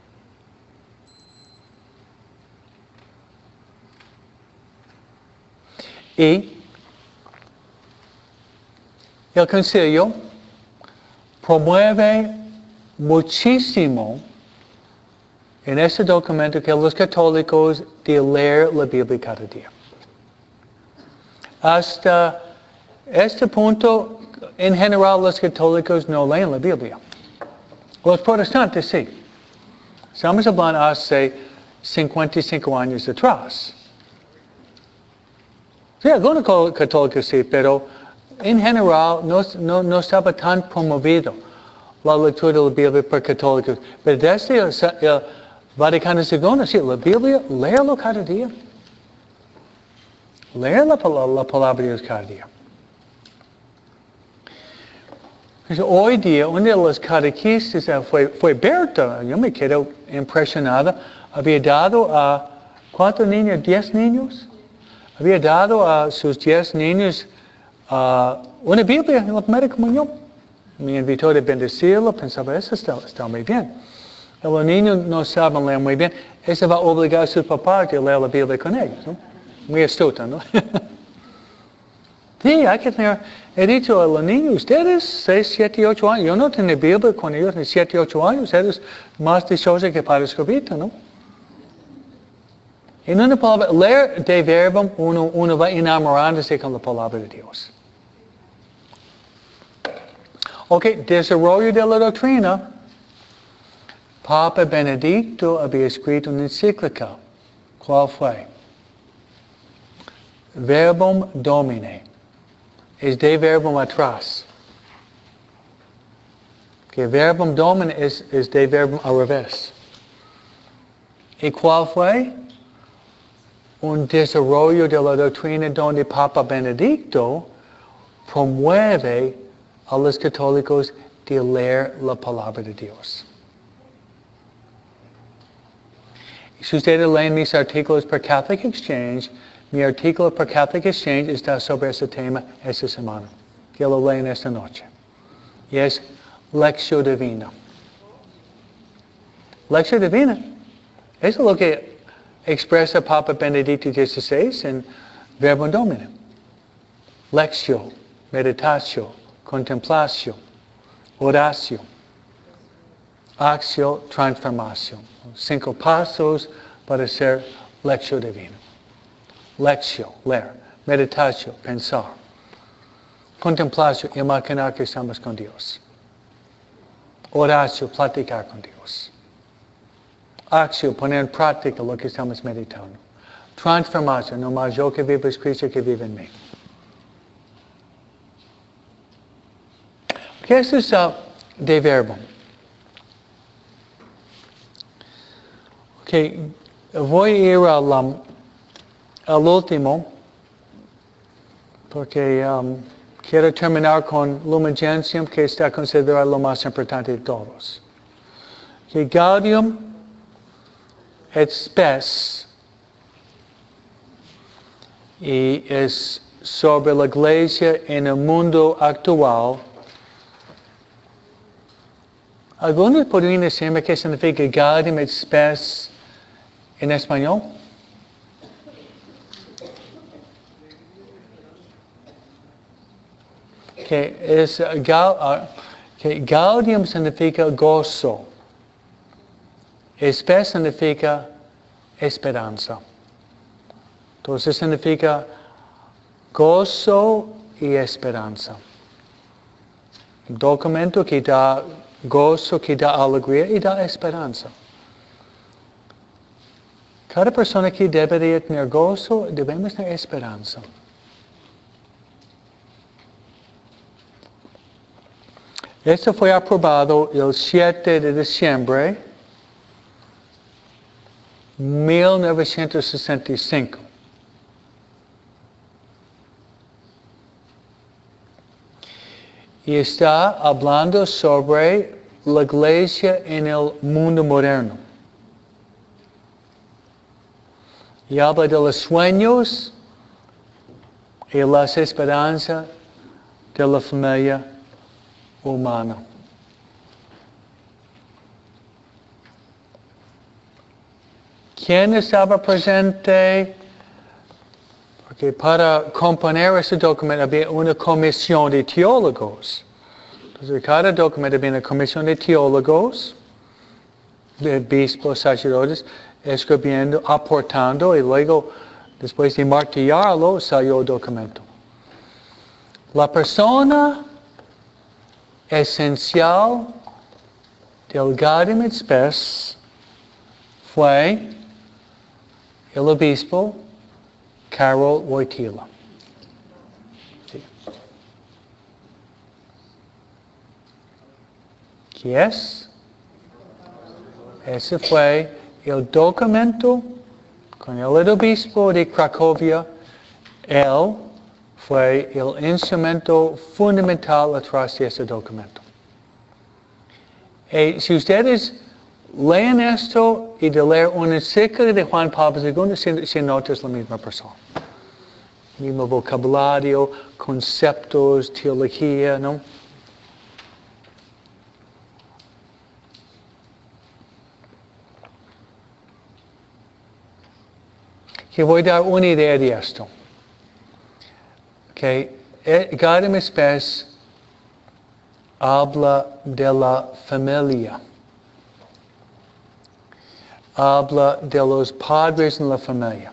Speaker 1: Y el concilio promueve muchísimo en este documento que los católicos de leer la Biblia cada día. Hasta este punto, en general, los católicos no leen la Biblia. Los protestantes sí. Estamos hablando hace cincuenta y cinco años atrás. Sí, algunos católicos sí, pero en general, no, no, no estaba tan promovido la lectura de la Biblia por católicos. Pero desde el, el Vaticano segundo, sí, la Biblia, léalo cada día. Leer la, la palabra de Dios cada día. Hoy día, una de las catequistas fue, fue Berta. Yo me quedo impresionada. Había dado a, ¿cuántos niños? ¿Diez niños? Había dado a sus diez niños uh, una Biblia en la primera comunión. Me invitó a bendecirlo, pensaba, eso está, está muy bien. Pero los niños no saben leer muy bien. Eso va a obligar a sus papás a leer la Biblia con ellos, ¿no? Muy astuta, ¿no? Sí, hay que tener, he dicho a los niños, ustedes, seis, siete, ocho años, yo no tenía Biblia con ellos de siete, ocho años, eres más dichoso que Padre Escobito, ¿no? En una palabra, leer de verbo, uno, uno va enamorándose con la palabra de Dios. Ok, desarrollo de la doctrina. Papa Benedicto había escrito una encíclica. ¿Cuál fue? Verbum Domine. Es de verbum atrás. Que verbum Domine es, es de verbum al revés. ¿Y cuál fue? Un desarrollo de la doctrina donde Papa Benedicto promueve a los católicos de leer la palabra de Dios. Si ustedes leen mis artículos por Catholic Exchange, mi artículo por Catholic Exchange está sobre ese tema esta semana. Que lo leen esta noche. Y es Lectio Divina. Lectio Divina. Eso es lo que expresa Papa Benedicto dieciséis en Verbum Domine. Lectio, meditatio, contemplatio, oratio, actio, transformación. Cinco pasos para ser Lectio Divina. Lectio, leer. Meditatio, pensar. Contemplatio, imaginar que estamos con Dios. Oratio, platicar con Dios. Actio, poner en práctica lo que estamos meditando. Transformación, no más yo que vivo, es Cristo que vive en mí. ¿Qué es eso de verbo? Okay, voy a ir al, um, al último, porque um, quiero terminar con Lumen Gentium, que está considerado lo más importante de todos. Que Gaudium et Spes, y es sobre la iglesia en el mundo actual. ¿Algunos podrían decirme qué significa Gaudium et Spes en español? Que es uh, que Gaudium significa gozo. Spes significa esperanza. Entonces significa gozo y esperanza. Un documento que da gozo, que da alegría y da esperanza. Cada persona que debería tener gozo, debemos tener esperanza. Esto fue aprobado el siete de diciembre de mil novecientos sesenta y cinco. Y está hablando sobre la iglesia en el mundo moderno. Y habla de los sueños y las esperanzas de la familia humana. ¿Quién estaba presente? Porque para componer este documento había una comisión de teólogos. Entonces, cada documento había una comisión de teólogos, de obispos, sacerdotes, escribiendo, aportando, y luego, después de martillarlo, salió el documento. La persona esencial del Gaudium et Spes fue el obispo Karol Wojtyla. Sí. ¿Qué es? Ese fue el documento con el obispo de Cracovia. Él fue el instrumento fundamental atrás de ese documento. Y si ustedes leen esto y de leer una encíclica de Juan Pablo segundo, se, se nota es la misma persona. Mismo vocabulario, conceptos, teología, ¿no? Que voy a dar una idea de esto. Que Gaudium Spes habla de la familia. Habla de los padres en la familia.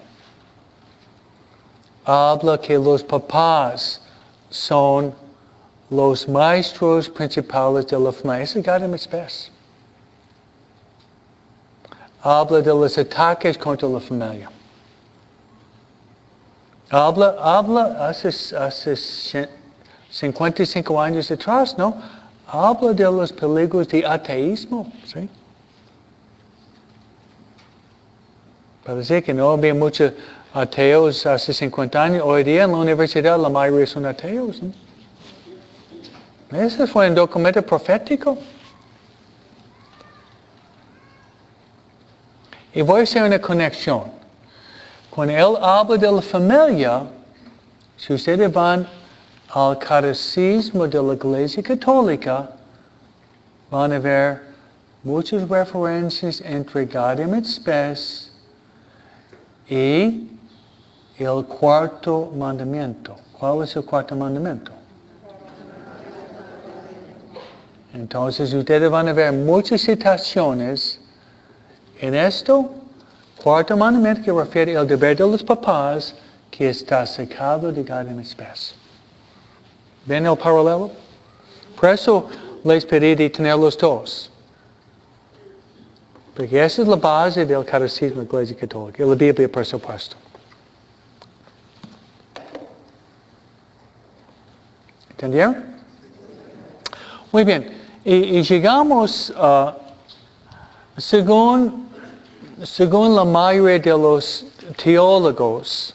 Speaker 1: Habla que los papás son los maestros principales de la familia. Eso es Gaudium Spes. Habla de los ataques contra la familia. Habla, habla hace, hace cincuenta y cinco años atrás, ¿no? Habla de los peligros de ateísmo, ¿sí? Parece que no había muchos ateos hace cincuenta años. Hoy día en la universidad la mayoría son ateos, ¿no? Ese fue un documento profético. Y voy a hacer una conexión. Cuando él habla de la familia, si ustedes van al catecismo de la Iglesia Católica, van a ver muchas referencias entre Gaudium Spes y el cuarto mandamiento. ¿Cuál es el cuarto mandamiento? Entonces ustedes van a ver muchas citaciones en esto. Cuarto mandamiento que refiere al deber de los papás que está sacado de Gaudium Spes. ¿Ven el paralelo? Por eso les pedí de tener los dos. Porque esa es la base del catecismo de la Iglesia Católica, y la Biblia, por supuesto. ¿Entendieron? Muy bien. Y, y llegamos, uh, según, según la mayoría de los teólogos,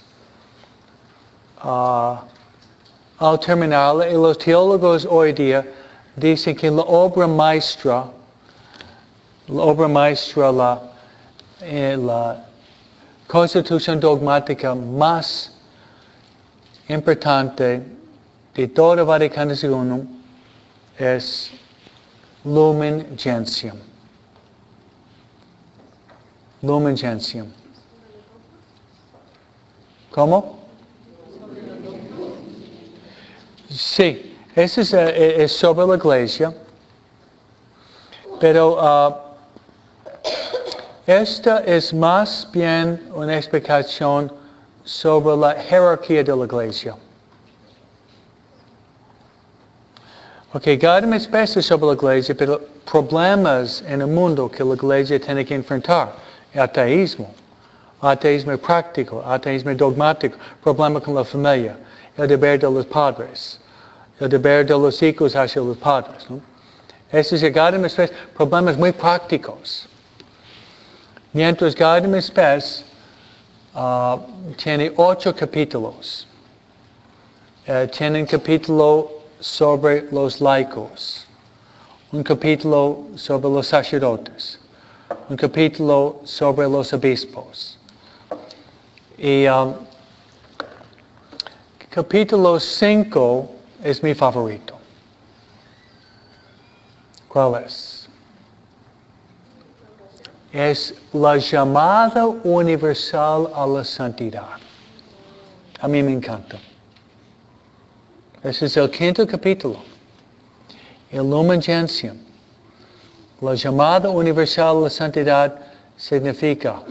Speaker 1: uh, al terminar, los teólogos hoy día dicen que la obra maestra, la obra maestra, la, eh, la constitución dogmática más importante de todo Vaticano segundo es Lumen Gentium. Lumen Gentium. ¿Cómo? Sí, eso es, es sobre la iglesia, pero uh, esta es más bien una explicación sobre la jerarquía de la iglesia. Ok, Gaudium Spes es sobre la iglesia, pero problemas en el mundo que la iglesia tiene que enfrentar. Ateísmo, ateísmo práctico, ateísmo dogmático, problema con la familia, el deber de los padres, el deber de los hijos hacia los padres, ¿no? Eso es el Gaudium Spes, problemas muy prácticos. Mientras Gaudium Spes uh, tiene ocho capítulos. Uh, tiene un capítulo sobre los laicos, un capítulo sobre los sacerdotes, un capítulo sobre los obispos. Y um, capítulo cinco es mi favorito. ¿Cuál es? Es la llamada universal a la santidad. A mí me encanta. Ese es el quinto capítulo. El Lumen Gentium. La llamada universal a la santidad significa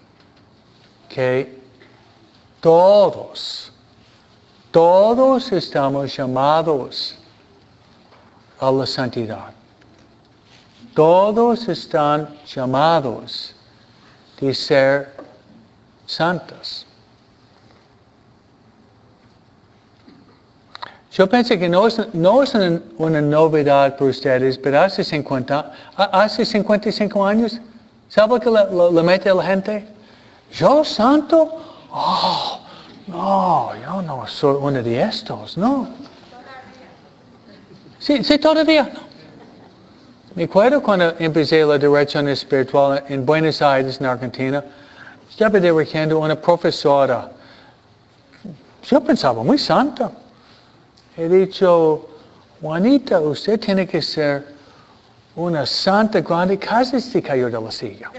Speaker 1: que todos, todos estamos llamados a la santidad. Todos están llamados de ser santos. Yo pensé que no es, no es una, una novedad para ustedes, pero hace cincuenta, hace cincuenta y cinco años, ¿sabe lo que le, le, le mete a la gente? ¿Yo santo? Oh, no, yo no soy uno de estos, no. Sí, sí, todavía no. Me acuerdo cuando empecé la dirección espiritual en Buenos Aires, en Argentina, estaba dirigiendo una profesora. Yo pensaba, muy santa. He dicho, Juanita, usted tiene que ser una santa grande. Casi se cayó de la silla.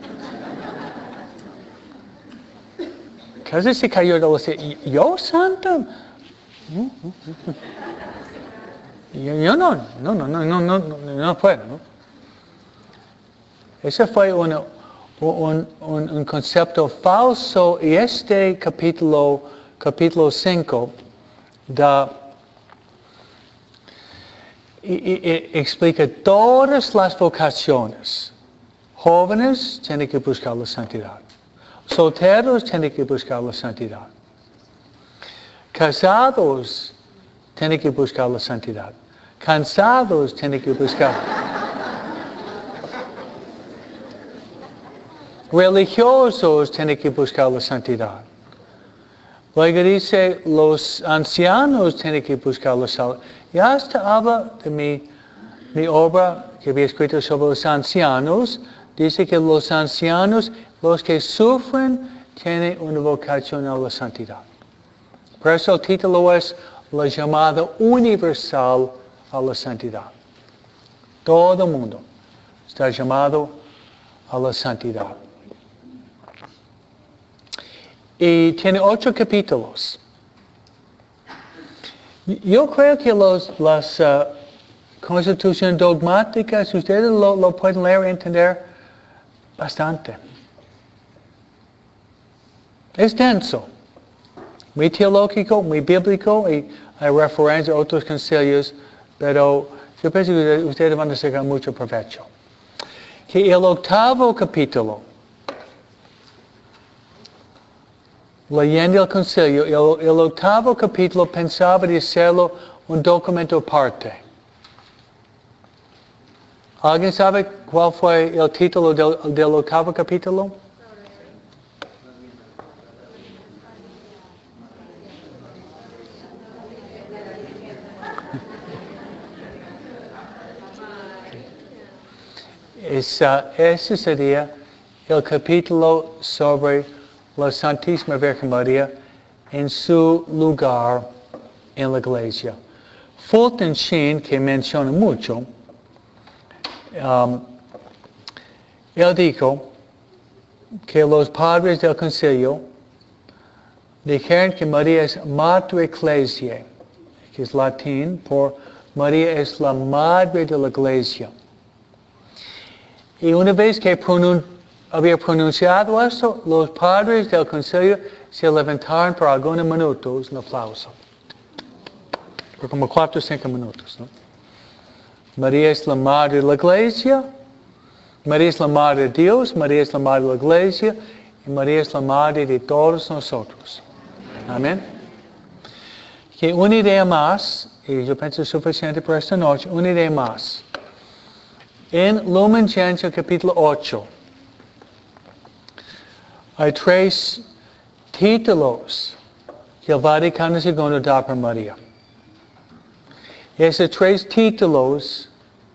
Speaker 1: Casi se cayó de la silla. ¿Yo santa? Yo, yo no, no, no, no, no, no, no, no puedo, ¿no? Ese fue una, un, un, un concepto falso y este capítulo, capítulo cinco, da, y, y, y explica todas las vocaciones. Jóvenes tienen que buscar la santidad. Solteros tienen que buscar la santidad. Casados tienen que buscar la santidad. Cansados tienen que buscar. Religiosos tienen que buscar la santidad. Luego dice, los ancianos tienen que buscar la santidad. Y hasta habla de mi, mi obra que había escrito sobre los ancianos. Dice que los ancianos, los que sufren, tienen una vocación a la santidad. Por eso el título es la llamada universal a la santidad. Todo el mundo está llamado a la santidad. Y tiene ocho capítulos. Yo creo que los, las uh, constituciones dogmáticas, ustedes lo, lo pueden leer y entender bastante. Es denso, muy teológico, muy bíblico, y hay referencias a otros concilios, pero yo pienso que ustedes van a sacar mucho provecho. Que el octavo capítulo, leyendo el concilio, el, el octavo capítulo pensaba de hacerlo un documento aparte. ¿Alguien sabe cuál fue el título del, del octavo capítulo? Esa, ese sería el capítulo sobre la Santísima Virgen María en su lugar en la iglesia. Fulton Sheen, que menciona mucho, um, él dijo que los padres del concilio dijeron que María es Mater Ecclesiae, que es latín por María es la madre de la iglesia. Y una vez que pronun- había pronunciado eso, los padres del concilio se levantaron por algunos minutos en aplauso. Por como cuatro o cinco minutos, ¿no? María es la madre de la iglesia, María es la madre de Dios, María es la madre de la iglesia, y María es la madre de todos nosotros. Amén. Que una idea más, y yo pienso es suficiente para esta noche, una idea más. En Lumen Gentium capítulo ocho, hay tres títulos que el Vaticano segundo da para María. Y esos tres títulos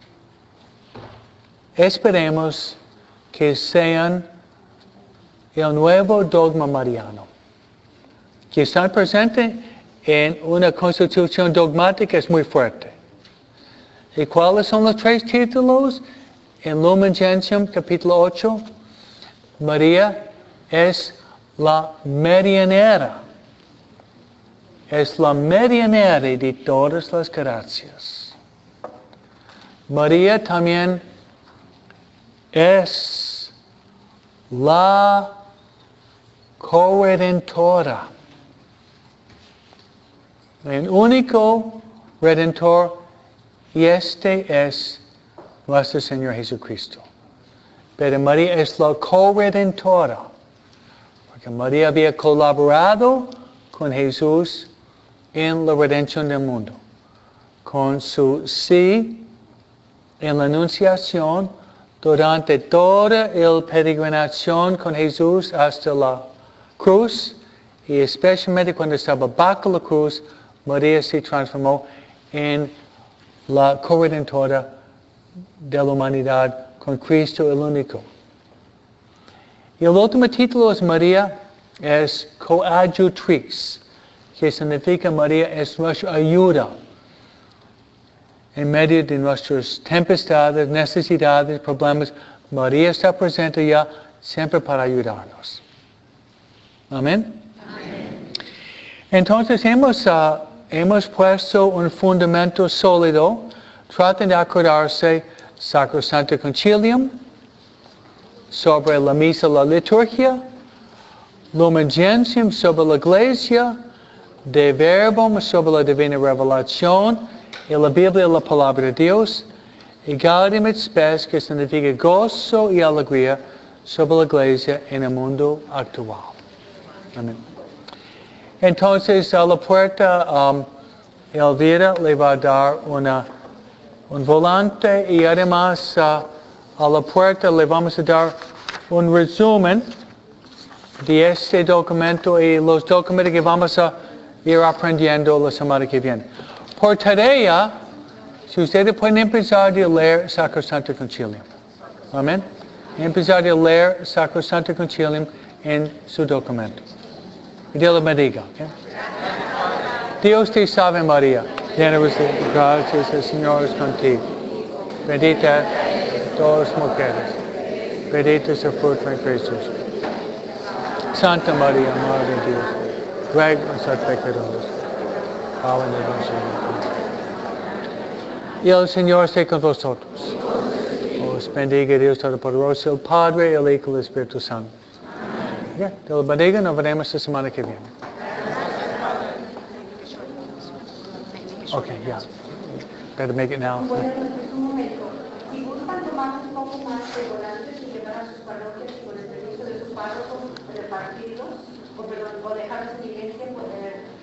Speaker 1: esperemos que sean el nuevo dogma mariano, que están presentes en una constitución dogmática es muy fuerte. ¿Y cuáles son los tres títulos? En Lumen Gentium capítulo ocho, María es la medianera. Es la medianera de todas las gracias. María también es la corredentora. El único redentor, y este es nuestro Señor Jesucristo. Pero María es la corredentora, porque María había colaborado con Jesús en la redención del mundo. Con su sí en la anunciación durante toda la peregrinación con Jesús hasta la cruz, y especialmente cuando estaba bajo la cruz, María se transformó en la corredentora de la humanidad con Cristo el único. Y el último título es María es coadjutriz, que significa María es nuestra ayuda en medio de nuestras tempestades, necesidades, problemas. María está presente ya siempre para ayudarnos. Amén. Amén. Entonces hemos, uh, hemos puesto un fundamento sólido. Traten de acordarse Sacrosanto Concilium, sobre la misa, la liturgia, Lumen Gentium sobre la iglesia, De Verbum sobre la divina revelación, y la Biblia, la palabra de Dios, y Gaudium et Spes, que significa gozo y alegría sobre la iglesia en el mundo actual. Amén. Entonces, a la puerta, um, Elvira le va a dar una, un volante y además uh, a la puerta le vamos a dar un resumen de este documento y los documentos que vamos a ir aprendiendo la semana que viene. Por tarea, si ustedes pueden empezar a leer Sacrosanto Concilium. Amén. Empezar a leer Sacrosanto Concilium en su documento. Y Dios les bendiga. ¿Okay? Dios te salve María, llena de gracias, el Señor es contigo. Bendita todas las mujeres. Bendito es el fruto de Jesús. Santa María, Madre de Dios, ruega por nosotros pecadores, ahora en la hora de nuestra muerte. Y el Señor esté con vosotros. Os bendiga Dios Todopoderoso, el Padre, el Hijo y el Espíritu Santo. Yeah, Dios bendiga, nos veremos la semana que viene. Okay, yeah. Better make it now.
Speaker 4: Bueno, pues un momento. Si gustan tomar un poco más de volantes y llevar a sus parroquias y con el permiso de su párroco repartirlos, o, perdón, o dejarlos en iglesia, poder